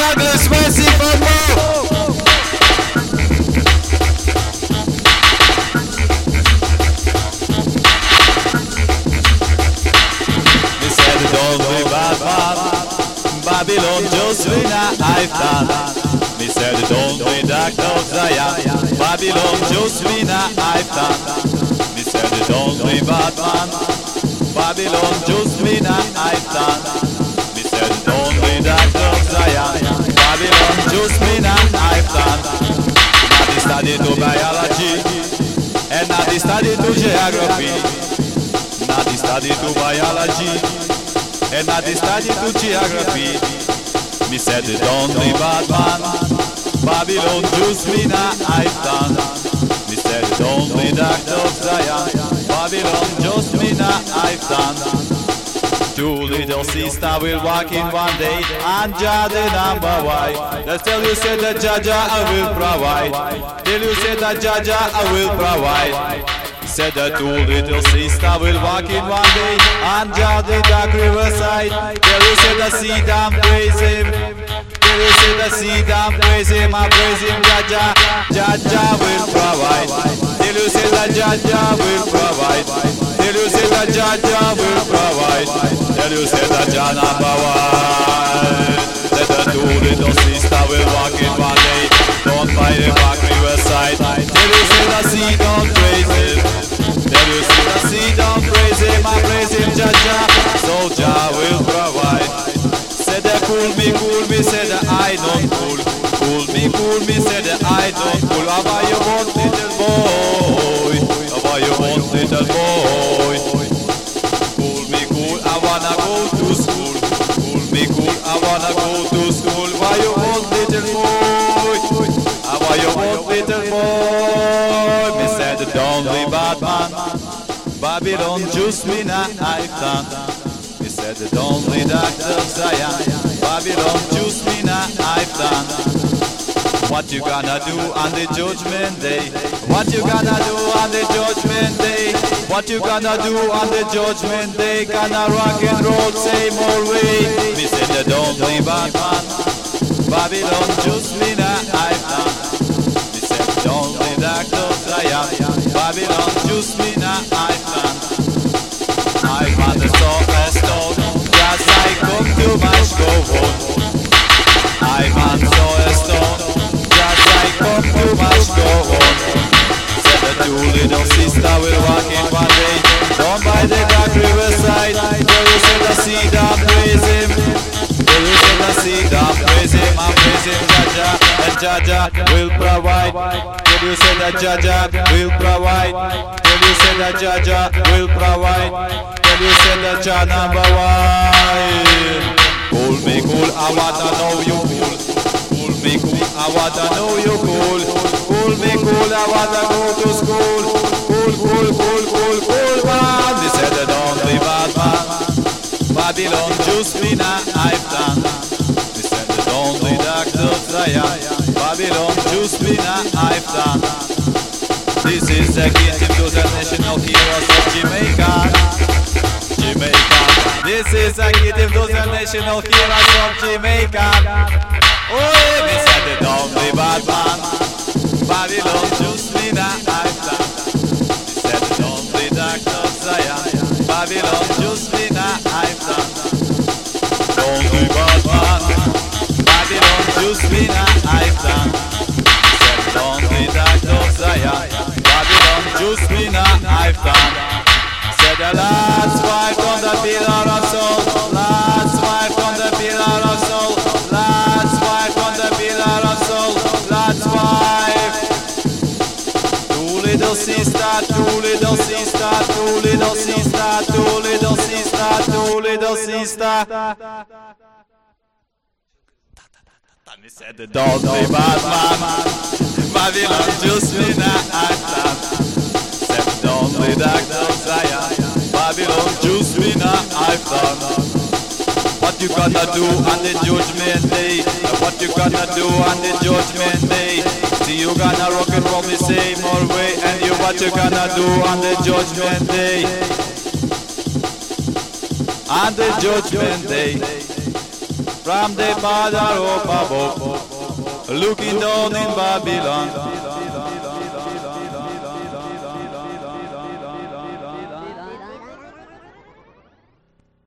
Douglas Mercy for more. Me said don't be bad man, Babylon just win a lifetime. Me said don't be dark dog Zion, Babylon just win a lifetime. Me said don't be bad man, Babylon just win a lifetime. Me said don't be dark dog Zion, Babylon just win a lifetime. Now they study to biology, and now they study to geography. Now they study to biology, and now they study to geography. Me said don't be bad man, Babylon just win a lifetime. Me said don't be dark dog Zion, Babylon just win a lifetime. Two little sisters will walk in one day, and Jah the number one. Let's tell you say that Jah I will provide. Tell you say that Jah I will provide. Said the two little sisters will walk in one day, and Jah the dark riverside. Tell you say the seed and praise him. Tell you say the seed and praise him, and praise him Jah will provide. Tell you say that Jah will provide. Tell you say that Jah will provide. Tell you say that Jah number one. Let the two little sisters will walk in one day, down by the back riverside. Tell you say the seed don't praise him. Tell you say the seed don't praise him, and praise him Jah, so Jah will provide. Say that cool me, say that I don't cool. Cool me, say that I don't cool. How about you want little boy? How about you want little boy? Cool, I wanna go to school. Cool, I wanna go to school. Why you want little boy? How about you want little boy? Me said don't be bad man, Babylon just win a lifetime. Me said don't be Dr. Zion, Babylon just win a lifetime. What you gonna do on the judgment day? What you gonna do on the judgment day? What you gonna do on the judgment day? Gonna rock and roll same old way. Me said you don't be bad man, Babylon just win a lifetime. Me said don't be Dr. Zion, Babylon just win a lifetime. I found the stone, just I come to my school. I found the stone, just I come to my school. Said the two little sisters will walk in one day, down by the dark riverside. There you say the seed and praise him. There you say the seed and praise him, and praise him Jah, and Jah will provide. There you say that Jah will provide. There you say that Jah will provide. There you say that Jah number one. Cool me cool, I wanna know you cool. Cool me cool, I wanna know you cool. Cool me cool, I wanna go to school. Cool man. They said that don't be bad man, Babylon just win a lifetime. They said that don't be Dr. Zion, Babylon just win a lifetime. This is a gift to the national heroes of Jamaica. This is a gift to the national heroes of Jamaica. Oh, they said they don't be bad man, Babylon just win a lifetime. They said they don't be Dr. Zion, Babylon just win a lifetime. Don't be bad man, Babylon just win a lifetime. They said don't be Dr. Zion, Babylon just win a lifetime. Said the last wife on the pillar of soul, last wife on the pillar of soul, last wife on the pillar of soul, last wife. Two little sister, two little sister, two little sister, two little sister, two little sister. Me said the don't be bad man, Babylon just win a lifetime. Don't be Dr. Zion, Babylon just win a lifetime. What you gonna do on the judgment day? What you gonna do on the judgment day? See you gonna rock and roll the same old way, and you what you gonna do on the judgment day? On the judgment day. from the Father of above, looking down in Babylon.